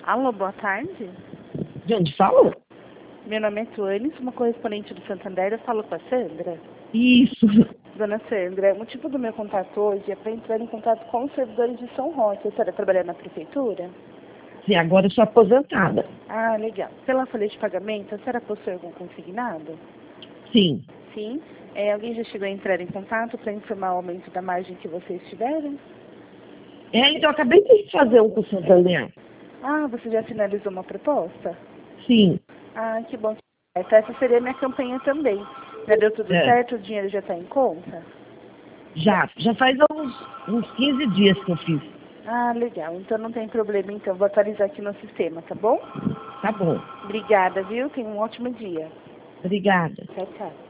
Alô, boa tarde. De onde fala? Meu nome é Tuane, sou uma correspondente do Santander, eu falo com a Sandra. Isso. Dona Sandra, o motivo do meu contato hoje é para entrar em contato com os servidores de São Roque. A senhora trabalha na prefeitura? Sim, agora eu sou aposentada. Ah, legal. Pela folha de pagamento, a senhora possui algum consignado? Sim. Sim. Alguém já chegou a entrar em contato para informar o aumento da margem que vocês tiveram? Então eu acabei de fazer um com o Santander. Ah, você já finalizou uma proposta? Sim. Ah, que bom. Então, essa seria a minha campanha também. Já deu tudo É. certo? O dinheiro já está em conta? Já faz uns 15 dias que eu fiz. Ah, legal. Então não tem problema, então. Vou atualizar aqui no sistema, tá bom? Tá bom. Obrigada, viu? Tenha um ótimo dia. Obrigada. Tchau, tchau.